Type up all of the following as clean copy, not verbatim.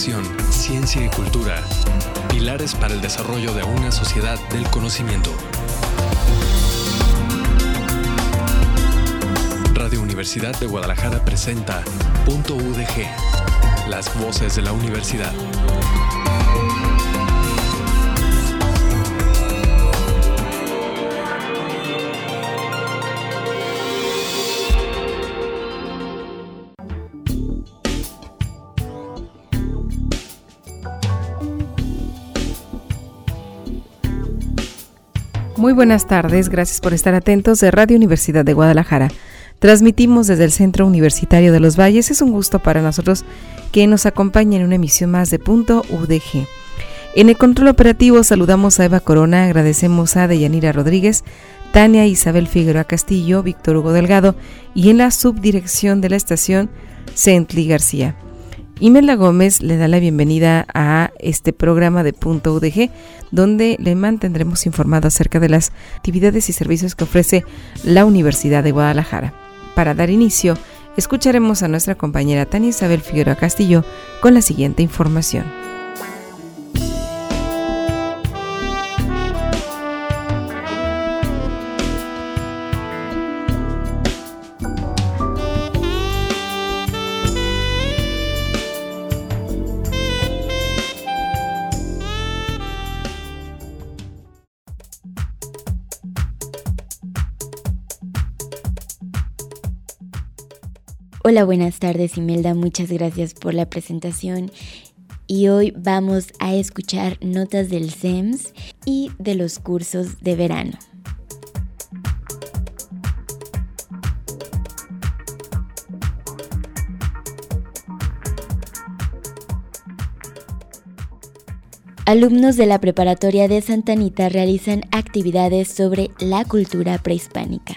educación, ciencia y cultura, pilares para el desarrollo de una sociedad del conocimiento. Radio Universidad de Guadalajara presenta Punto UDG, las voces de la universidad. Muy buenas tardes, gracias por estar atentos de Radio Universidad de Guadalajara. Transmitimos desde el Centro Universitario de los Valles. Es un gusto para nosotros que nos acompañe en una emisión más de Punto UDG. En el control operativo saludamos a Eva Corona, agradecemos a Deyanira Rodríguez, Tania Isabel Figueroa Castillo, Víctor Hugo Delgado y en la subdirección de la estación, Cently García. Imelda Gómez le da la bienvenida a este programa de Punto UDG, donde le mantendremos informado acerca de las actividades y servicios que ofrece la Universidad de Guadalajara. Para dar inicio, escucharemos a nuestra compañera Tania Isabel Figueroa Castillo con la siguiente información. Hola, buenas tardes Imelda, muchas gracias por la presentación y hoy vamos a escuchar notas del CEMS y de los cursos de verano. Alumnos de la Preparatoria de Santa Anita realizan actividades sobre la cultura prehispánica.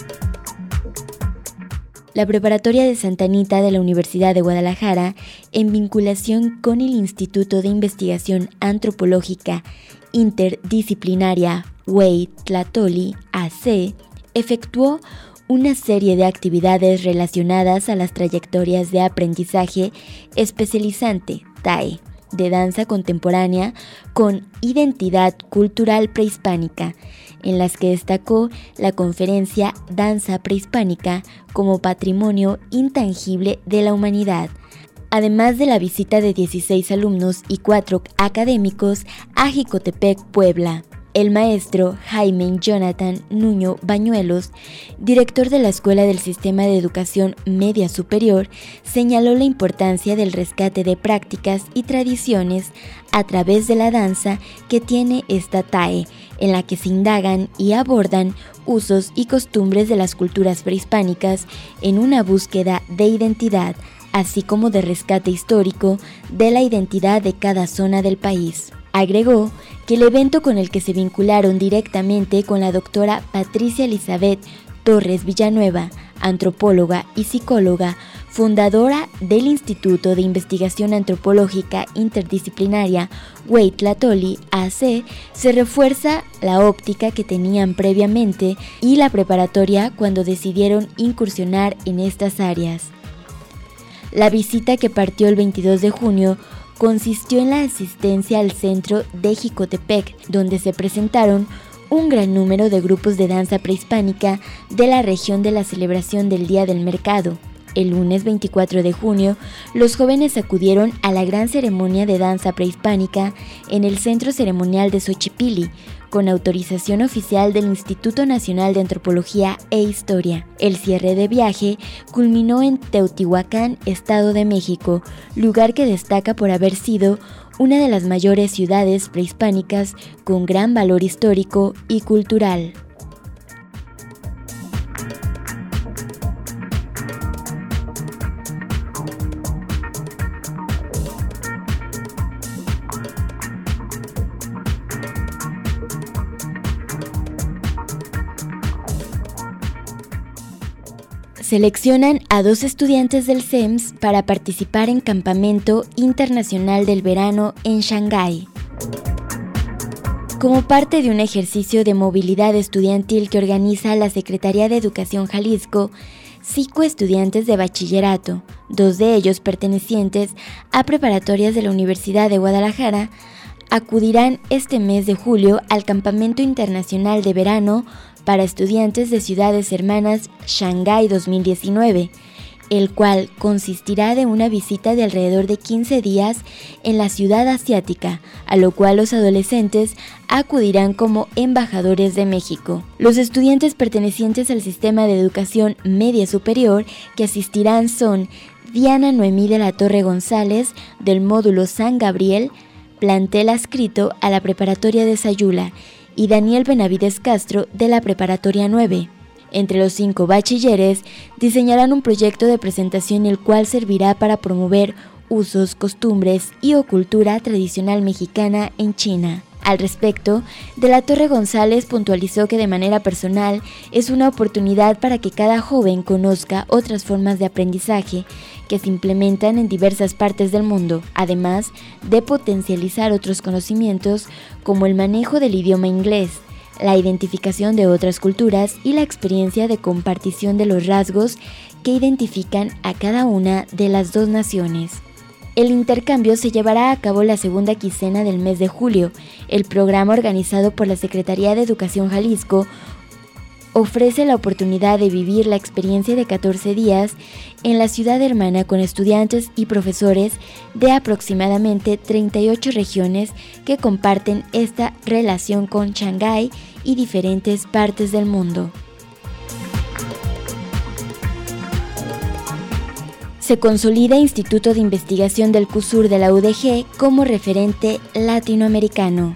La Preparatoria de Santa Anita de la Universidad de Guadalajara, en vinculación con el Instituto de Investigación Antropológica Interdisciplinaria Hueytlatolli AC, efectuó una serie de actividades relacionadas a las trayectorias de aprendizaje especializante TAE de danza contemporánea con identidad cultural prehispánica, en las que destacó la conferencia Danza Prehispánica como Patrimonio Intangible de la Humanidad, además de la visita de 16 alumnos y 4 académicos a Jicotepec, Puebla. El maestro Jaime Jonathan Nuño Bañuelos, director de la Escuela del Sistema de Educación Media Superior, señaló la importancia del rescate de prácticas y tradiciones a través de la danza que tiene esta TAE, en la que se indagan y abordan usos y costumbres de las culturas prehispánicas en una búsqueda de identidad, así como de rescate histórico de la identidad de cada zona del país. Agregó que el evento con el que se vincularon directamente con la doctora Patricia Elizabeth Torres Villanueva, antropóloga y psicóloga, fundadora del Instituto de Investigación Antropológica Interdisciplinaria Hueytlatolli AC, se refuerza la óptica que tenían previamente y la preparatoria cuando decidieron incursionar en estas áreas. La visita, que partió el 22 de junio, consistió en la asistencia al centro de Jicotepec, donde se presentaron un gran número de grupos de danza prehispánica de la región de la celebración del Día del Mercado. El lunes 24 de junio, los jóvenes acudieron a la gran ceremonia de danza prehispánica en el Centro Ceremonial de Xochipilli, con autorización oficial del Instituto Nacional de Antropología e Historia. El cierre de viaje culminó en Teotihuacán, Estado de México, lugar que destaca por haber sido una de las mayores ciudades prehispánicas con gran valor histórico y cultural. Seleccionan a 2 estudiantes del CEMS para participar en Campamento Internacional del Verano en Shanghái. Como parte de un ejercicio de movilidad estudiantil que organiza la Secretaría de Educación Jalisco, 5 estudiantes de bachillerato, 2 de ellos pertenecientes a preparatorias de la Universidad de Guadalajara, acudirán este mes de julio al Campamento Internacional de Verano para Estudiantes de Ciudades Hermanas Shanghái 2019, el cual consistirá de una visita de alrededor de 15 días en la ciudad asiática, a lo cual los adolescentes acudirán como embajadores de México. Los estudiantes pertenecientes al sistema de educación media superior que asistirán son Diana Noemí de la Torre González, del módulo San Gabriel, plantel adscrito a la preparatoria de Sayula, y Daniel Benavides Castro, de la preparatoria 9. Entre los 5 bachilleres diseñarán un proyecto de presentación el cual servirá para promover usos, costumbres y o cultura tradicional mexicana en China. Al respecto, De la Torre González puntualizó que de manera personal es una oportunidad para que cada joven conozca otras formas de aprendizaje que se implementan en diversas partes del mundo, además de potencializar otros conocimientos como el manejo del idioma inglés, la identificación de otras culturas y la experiencia de compartición de los rasgos que identifican a cada una de las dos naciones. El intercambio se llevará a cabo la segunda quincena del mes de julio. El programa organizado por la Secretaría de Educación Jalisco ofrece la oportunidad de vivir la experiencia de 14 días en la ciudad hermana con estudiantes y profesores de aproximadamente 38 regiones que comparten esta relación con Shanghái y diferentes partes del mundo. Se consolida Instituto de Investigación del CUSUR de la UDG como referente latinoamericano.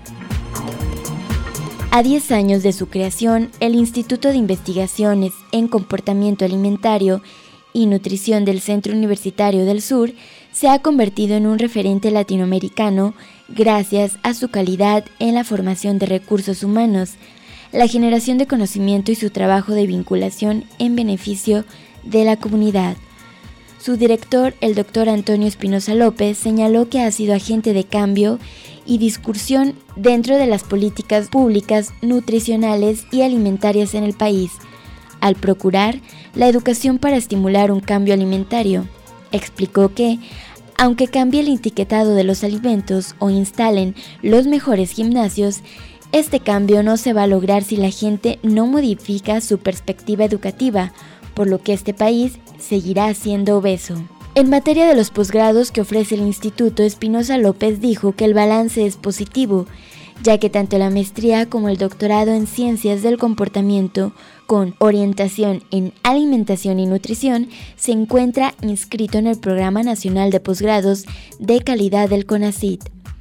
A 10 años de su creación, el Instituto de Investigaciones en Comportamiento Alimentario y Nutrición del Centro Universitario del Sur se ha convertido en un referente latinoamericano gracias a su calidad en la formación de recursos humanos, la generación de conocimiento y su trabajo de vinculación en beneficio de la comunidad. Su director, el Dr. Antonio Espinosa López, señaló que ha sido agente de cambio y discusión dentro de las políticas públicas nutricionales y alimentarias en el país, al procurar la educación para estimular un cambio alimentario. Explicó que, aunque cambie el etiquetado de los alimentos o instalen los mejores gimnasios, este cambio no se va a lograr si la gente no modifica su perspectiva educativa, por lo que este país seguirá siendo obeso. En materia de los posgrados que ofrece el Instituto, Espinosa López dijo que el balance es positivo, ya que tanto la maestría como el doctorado en Ciencias del Comportamiento, con orientación en Alimentación y Nutrición, se encuentra inscrito en el Programa Nacional de Posgrados de Calidad del CONACYT.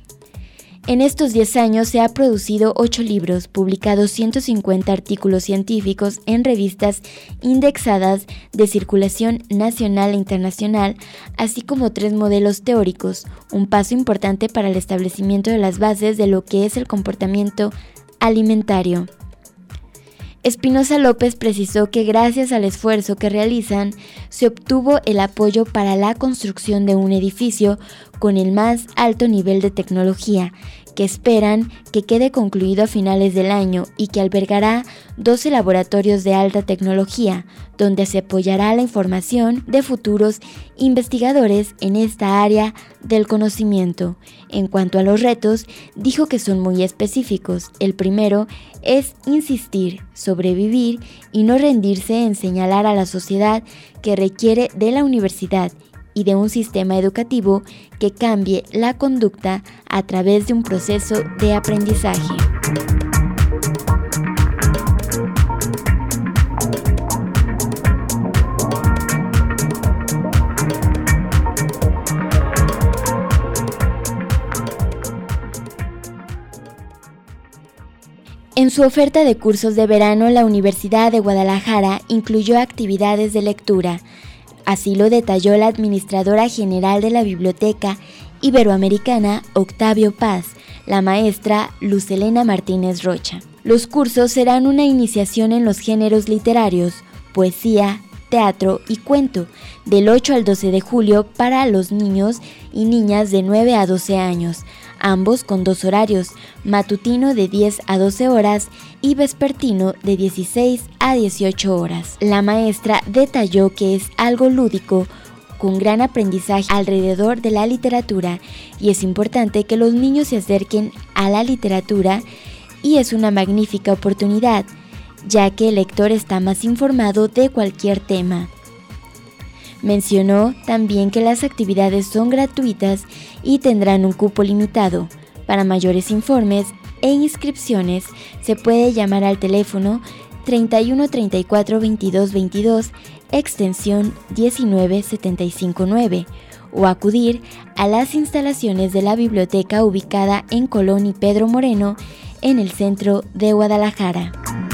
En estos 10 años se ha producido 8 libros, publicados 150 artículos científicos en revistas indexadas de circulación nacional e internacional, así como 3 modelos teóricos, un paso importante para el establecimiento de las bases de lo que es el comportamiento alimentario. Espinosa López precisó que gracias al esfuerzo que realizan, se obtuvo el apoyo para la construcción de un edificio con el más alto nivel de tecnología, que esperan que quede concluido a finales del año y que albergará 12 laboratorios de alta tecnología, donde se apoyará la información de futuros investigadores en esta área del conocimiento. En cuanto a los retos, dijo que son muy específicos. El primero es insistir, sobrevivir y no rendirse en señalar a la sociedad que requiere de la universidad y de un sistema educativo que cambie la conducta a través de un proceso de aprendizaje. En su oferta de cursos de verano, la Universidad de Guadalajara incluyó actividades de lectura. Así lo detalló la administradora general de la Biblioteca Iberoamericana, Octavio Paz, la maestra Luz Helena Martínez Rocha. Los cursos serán una iniciación en los géneros literarios, poesía, teatro y cuento, del 8 al 12 de julio para los niños y niñas de 9 a 12 años, ambos con 2 horarios, matutino de 10 a 12 horas y vespertino de 16 a 18 horas. La maestra detalló que es algo lúdico, con gran aprendizaje alrededor de la literatura, y es importante que los niños se acerquen a la literatura y es una magnífica oportunidad, ya que el lector está más informado de cualquier tema. Mencionó también que las actividades son gratuitas y tendrán un cupo limitado. Para mayores informes e inscripciones se puede llamar al teléfono 31 34 22 22 extensión 19759 o acudir a las instalaciones de la biblioteca ubicada en Colón y Pedro Moreno en el centro de Guadalajara.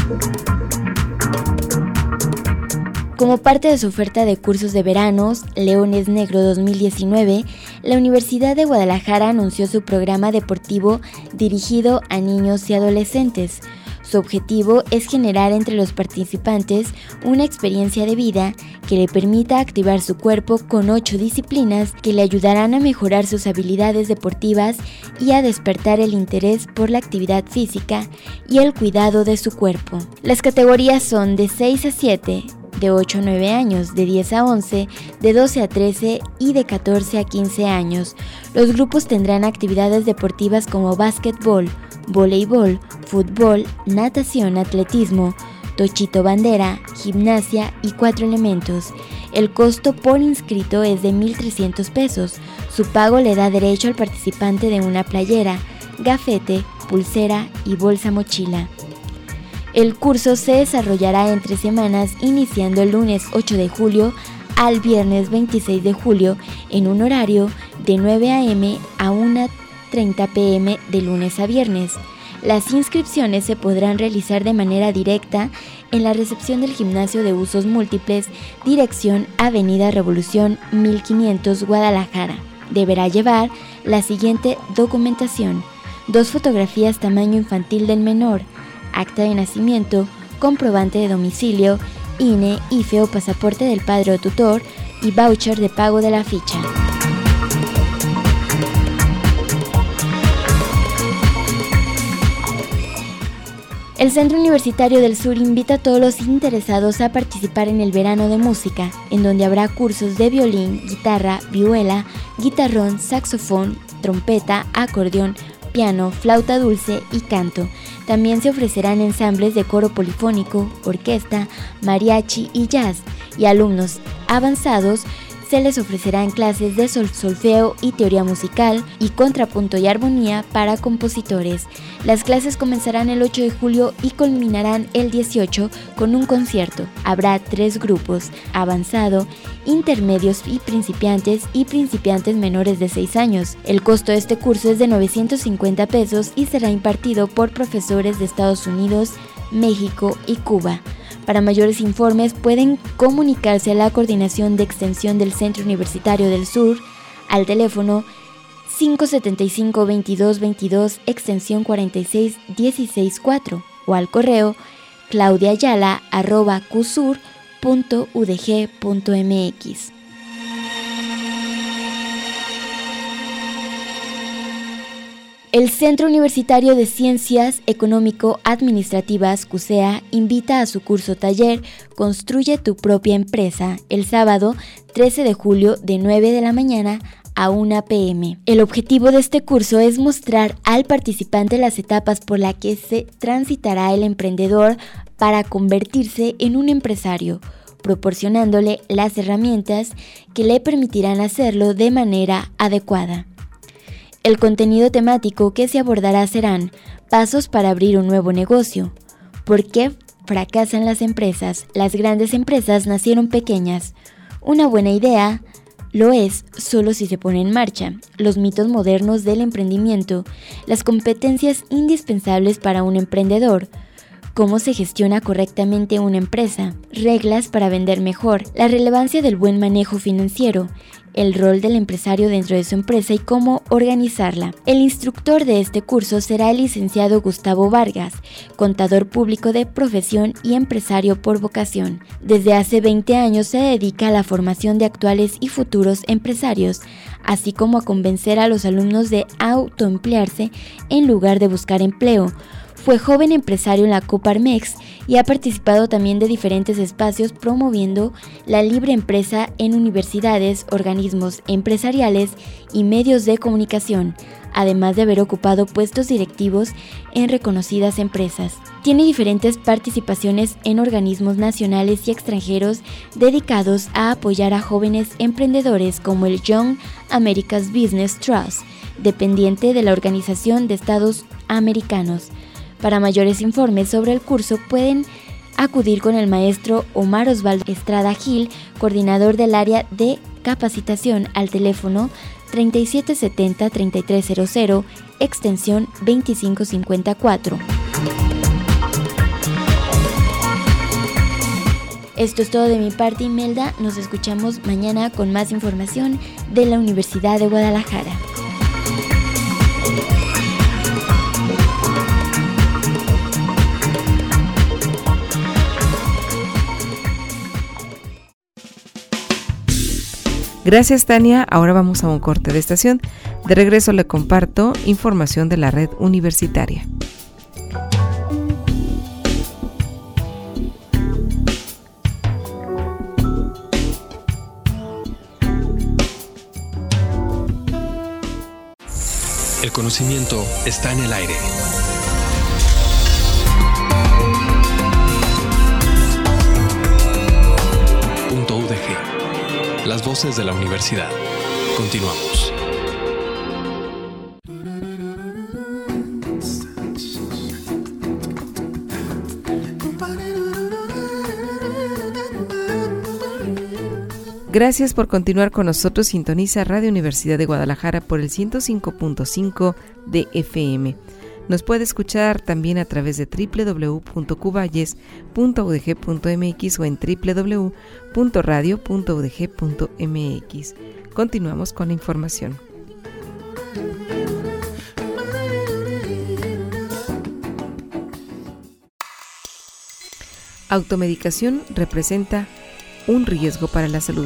Como parte de su oferta de cursos de veranos Leones Negro 2019, la Universidad de Guadalajara anunció su programa deportivo dirigido a niños y adolescentes. Su objetivo es generar entre los participantes una experiencia de vida que le permita activar su cuerpo con 8 disciplinas que le ayudarán a mejorar sus habilidades deportivas y a despertar el interés por la actividad física y el cuidado de su cuerpo. Las categorías son de 6 a 7, de 8 a 9 años, de 10 a 11, de 12 a 13 y de 14 a 15 años. Los grupos tendrán actividades deportivas como básquetbol, voleibol, fútbol, natación, atletismo, tochito bandera, gimnasia y 4 elementos. El costo por inscrito es de 1,300 pesos. Su pago le da derecho al participante de una playera, gafete, pulsera y bolsa mochila. El curso se desarrollará en 3 semanas, iniciando el lunes 8 de julio al viernes 26 de julio en un horario de 9 a.m. a 1:30 p.m. de lunes a viernes. Las inscripciones se podrán realizar de manera directa en la recepción del Gimnasio de Usos Múltiples, dirección Avenida Revolución 1500 Guadalajara. Deberá llevar la siguiente documentación: 2 fotografías tamaño infantil del menor, acta de nacimiento, comprobante de domicilio, INE, IFE o pasaporte del padre o tutor y voucher de pago de la ficha. El Centro Universitario del Sur invita a todos los interesados a participar en el Verano de Música, en donde habrá cursos de violín, guitarra, vihuela, guitarrón, saxofón, trompeta, acordeón, piano, flauta dulce y canto. También se ofrecerán ensambles de coro polifónico, orquesta, mariachi y jazz, y a alumnos avanzados se les ofrecerán clases de solfeo y teoría musical y contrapunto y armonía para compositores. Las clases comenzarán el 8 de julio y culminarán el 18 con un concierto. Habrá 3 grupos: avanzado, intermedios y principiantes menores de 6 años. El costo de este curso es de 950 pesos y será impartido por profesores de Estados Unidos, México y Cuba. Para mayores informes pueden comunicarse a la Coordinación de Extensión del Centro Universitario del Sur al teléfono 575-2222 extensión 46164 o al correo claudiayala@cusur.udg.mx. El Centro Universitario de Ciencias Económico-Administrativas, CUSEA, invita a su curso taller Construye tu propia empresa, el sábado 13 de julio de 9 de la mañana a 1 p.m. El objetivo de este curso es mostrar al participante las etapas por las que se transitará el emprendedor para convertirse en un empresario, proporcionándole las herramientas que le permitirán hacerlo de manera adecuada. El contenido temático que se abordará serán pasos para abrir un nuevo negocio, por qué fracasan las empresas, las grandes empresas nacieron pequeñas, una buena idea lo es solo si se pone en marcha, los mitos modernos del emprendimiento, las competencias indispensables para un emprendedor, cómo se gestiona correctamente una empresa, reglas para vender mejor, la relevancia del buen manejo financiero, el rol del empresario dentro de su empresa y cómo organizarla. El instructor de este curso será el licenciado Gustavo Vargas, contador público de profesión y empresario por vocación. Desde hace 20 años se dedica a la formación de actuales y futuros empresarios, así como a convencer a los alumnos de autoemplearse en lugar de buscar empleo. Fue joven empresario en la Coparmex y ha participado también de diferentes espacios promoviendo la libre empresa en universidades, organismos empresariales y medios de comunicación, además de haber ocupado puestos directivos en reconocidas empresas. Tiene diferentes participaciones en organismos nacionales y extranjeros dedicados a apoyar a jóvenes emprendedores como el Young America's Business Trust, dependiente de la Organización de Estados Americanos. Para mayores informes sobre el curso pueden acudir con el maestro Omar Osvaldo Estrada Gil, coordinador del área de capacitación, al teléfono 3770-3300, extensión 2554. Esto es todo de mi parte, Imelda. Nos escuchamos mañana con más información de la Universidad de Guadalajara. Gracias, Tania. Ahora vamos a un corte de estación. De regreso le comparto información de la red universitaria. El conocimiento está en el aire. UDG. Las voces de la universidad. Continuamos. Gracias por continuar con nosotros. Sintoniza Radio Universidad de Guadalajara por el 105.5 de FM. Nos puede escuchar también a través de www.cuballes.udg.mx o en www.radio.udg.mx. Continuamos con la información. Automedicación representa un riesgo para la salud.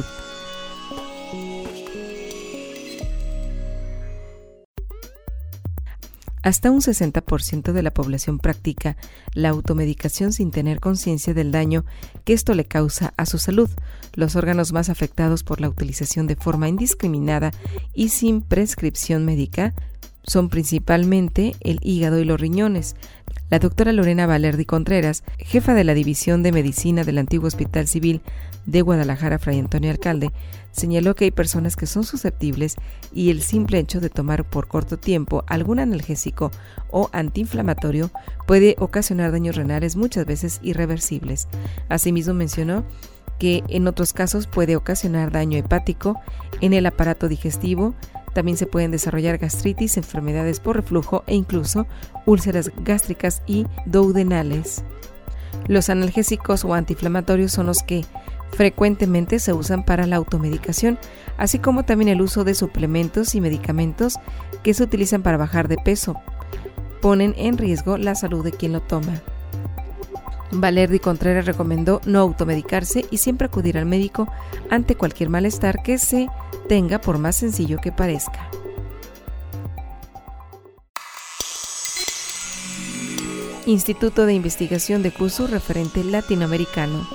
Hasta un 60% de la población practica la automedicación sin tener conciencia del daño que esto le causa a su salud. Los órganos más afectados por la utilización de forma indiscriminada y sin prescripción médica son principalmente el hígado y los riñones. La doctora Lorena Valerdi Contreras, jefa de la División de Medicina del antiguo Hospital Civil de Guadalajara, Fray Antonio Alcalde, señaló que hay personas que son susceptibles y el simple hecho de tomar por corto tiempo algún analgésico o antiinflamatorio puede ocasionar daños renales muchas veces irreversibles. Asimismo mencionó que en otros casos puede ocasionar daño hepático en el aparato digestivo. También se pueden desarrollar gastritis, enfermedades por reflujo e incluso úlceras gástricas y duodenales. Los analgésicos o antiinflamatorios son los que frecuentemente se usan para la automedicación, así como también el uso de suplementos y medicamentos que se utilizan para bajar de peso. Ponen en riesgo la salud de quien lo toma. Valerdi Contreras recomendó no automedicarse y siempre acudir al médico ante cualquier malestar que se tenga, por más sencillo que parezca. Instituto de Investigación de CUSU, referente latinoamericano.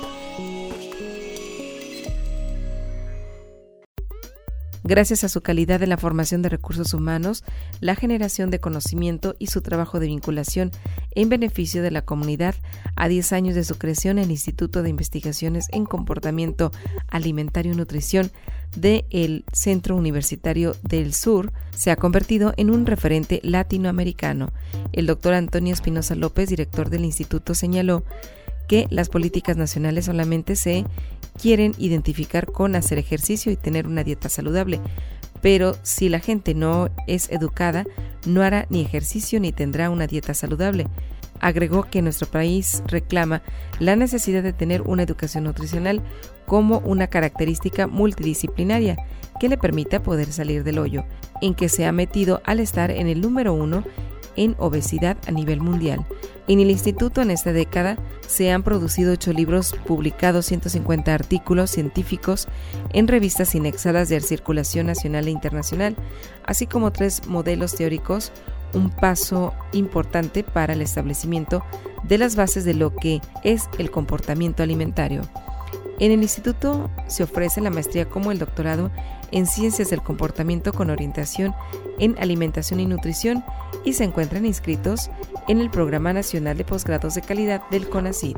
Gracias a su calidad en la formación de recursos humanos, la generación de conocimiento y su trabajo de vinculación en beneficio de la comunidad, a 10 años de su creación, el Instituto de Investigaciones en Comportamiento Alimentario y Nutrición del Centro Universitario del Sur se ha convertido en un referente latinoamericano. El doctor Antonio Espinosa López, director del instituto, señaló que las políticas nacionales solamente se quieren identificar con hacer ejercicio y tener una dieta saludable, pero si la gente no es educada, no hará ni ejercicio ni tendrá una dieta saludable. Agregó que nuestro país reclama la necesidad de tener una educación nutricional como una característica multidisciplinaria que le permita poder salir del hoyo en que se ha metido al estar en el número 1 en obesidad a nivel mundial. En el instituto en esta década se han producido 8 libros, publicados 150 artículos científicos en revistas indexadas de circulación nacional e internacional, así como 3 modelos teóricos, un paso importante para el establecimiento de las bases de lo que es el comportamiento alimentario. En el instituto se ofrece la maestría como el doctorado en Ciencias del Comportamiento con orientación en Alimentación y Nutrición y se encuentran inscritos en el Programa Nacional de Posgrados de Calidad del CONACYT.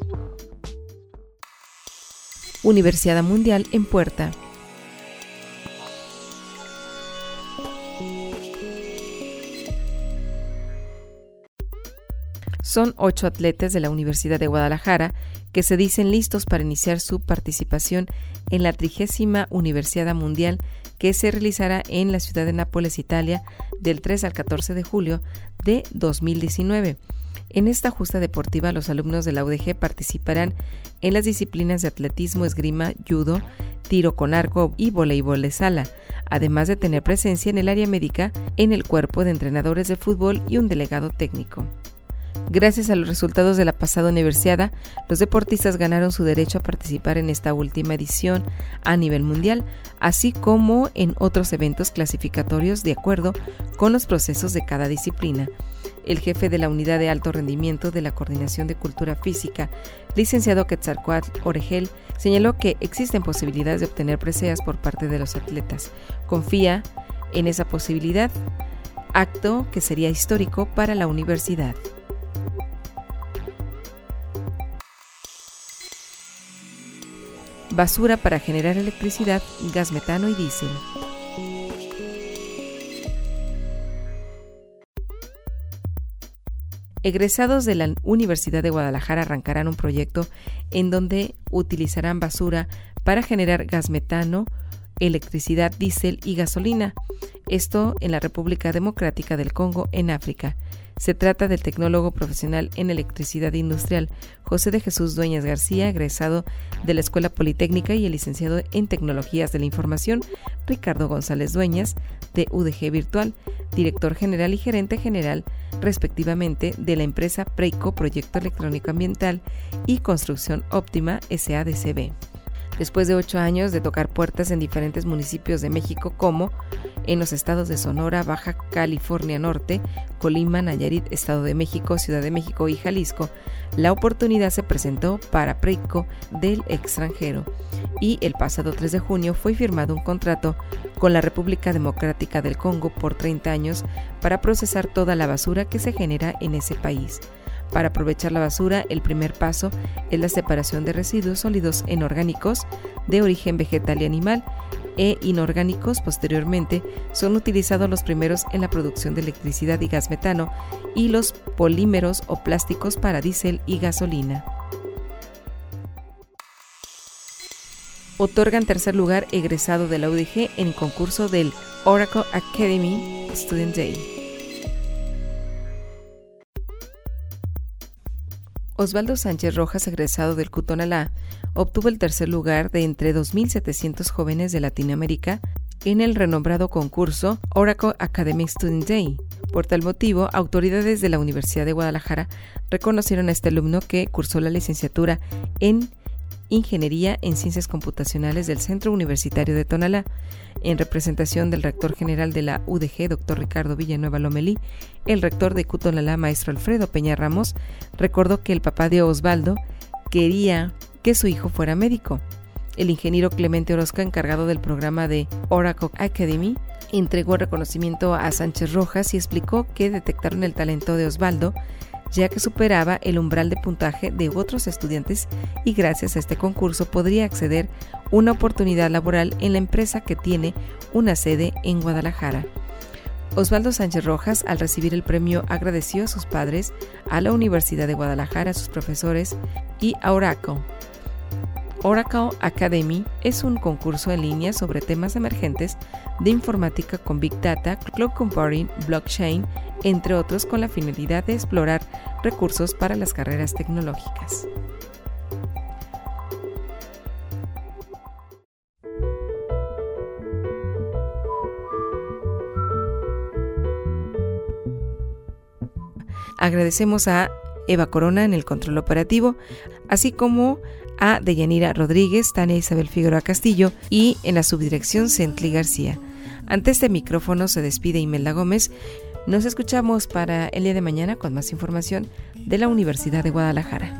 Universidad Mundial en puerta. Son 8 atletas de la Universidad de Guadalajara que se dicen listos para iniciar su participación en la 30ª Universiada Mundial que se realizará en la ciudad de Nápoles, Italia, del 3 al 14 de julio de 2019. En esta justa deportiva, los alumnos de la UDG participarán en las disciplinas de atletismo, esgrima, judo, tiro con arco y voleibol de sala, además de tener presencia en el área médica, en el cuerpo de entrenadores de fútbol y un delegado técnico. Gracias a los resultados de la pasada universiada, los deportistas ganaron su derecho a participar en esta última edición a nivel mundial, así como en otros eventos clasificatorios de acuerdo con los procesos de cada disciplina. El jefe de la Unidad de Alto Rendimiento de la Coordinación de Cultura Física, licenciado Quetzalcóatl Oregel, señaló que existen posibilidades de obtener preseas por parte de los atletas. Confía en esa posibilidad, acto que sería histórico para la universidad. Basura para generar electricidad, gas metano y diésel. Egresados de la Universidad de Guadalajara arrancarán un proyecto en donde utilizarán basura para generar gas metano, electricidad, diésel y gasolina. Esto en la República Democrática del Congo, en África. Se trata del tecnólogo profesional en electricidad industrial José de Jesús Dueñas García, egresado de la Escuela Politécnica, y el licenciado en Tecnologías de la Información Ricardo González Dueñas, de UDG Virtual, director general y gerente general, respectivamente, de la empresa Preico Proyecto Electrónico Ambiental y Construcción Óptima SADCB. Después de 8 años de tocar puertas en diferentes municipios de México, como en los estados de Sonora, Baja California Norte, Colima, Nayarit, Estado de México, Ciudad de México y Jalisco, la oportunidad se presentó para Preico del extranjero y el pasado 3 de junio fue firmado un contrato con la República Democrática del Congo por 30 años para procesar toda la basura que se genera en ese país. Para aprovechar la basura, el primer paso es la separación de residuos sólidos en orgánicos de origen vegetal y animal e inorgánicos. Posteriormente, son utilizados los primeros en la producción de electricidad y gas metano y los polímeros o plásticos para diésel y gasolina. Otorgan tercer lugar egresado de la UDG en concurso del Oracle Academy Student Day. Osvaldo Sánchez Rojas, egresado del CUTONALA, obtuvo el tercer lugar de entre 2.700 jóvenes de Latinoamérica en el renombrado concurso Oracle Academy Student Day. Por tal motivo, autoridades de la Universidad de Guadalajara reconocieron a este alumno que cursó la licenciatura en Ingeniería en Ciencias Computacionales del Centro Universitario de Tonalá. En representación del rector general de la UDG, Dr. Ricardo Villanueva Lomelí, el rector de CUTONALA, maestro Alfredo Peña Ramos, recordó que el papá de Osvaldo quería que su hijo fuera médico. El ingeniero Clemente Orozco, encargado del programa de Oracle Academy, entregó el reconocimiento a Sánchez Rojas y explicó que detectaron el talento de Osvaldo, ya que superaba el umbral de puntaje de otros estudiantes y gracias a este concurso podría acceder a una oportunidad laboral en la empresa que tiene una sede en Guadalajara. Osvaldo Sánchez Rojas, al recibir el premio, agradeció a sus padres, a la Universidad de Guadalajara, a sus profesores y a Oracle. Oracle Academy es un concurso en línea sobre temas emergentes de informática con Big Data, Cloud Computing, Blockchain, entre otros, con la finalidad de explorar recursos para las carreras tecnológicas. Agradecemos a Eva Corona en el control operativo, así como a Deyanira Rodríguez, Tania Isabel Figueroa Castillo y en la subdirección Centli García. Ante este micrófono se despide Imelda Gómez. Nos escuchamos para el día de mañana con más información de la Universidad de Guadalajara.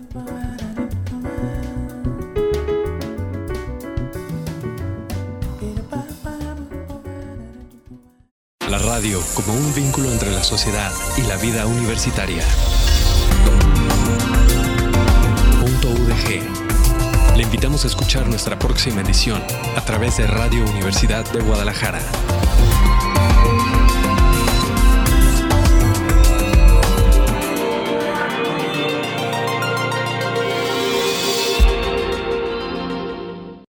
La radio como un vínculo entre la sociedad y la vida universitaria. UDG. Le invitamos a escuchar nuestra próxima edición a través de Radio Universidad de Guadalajara.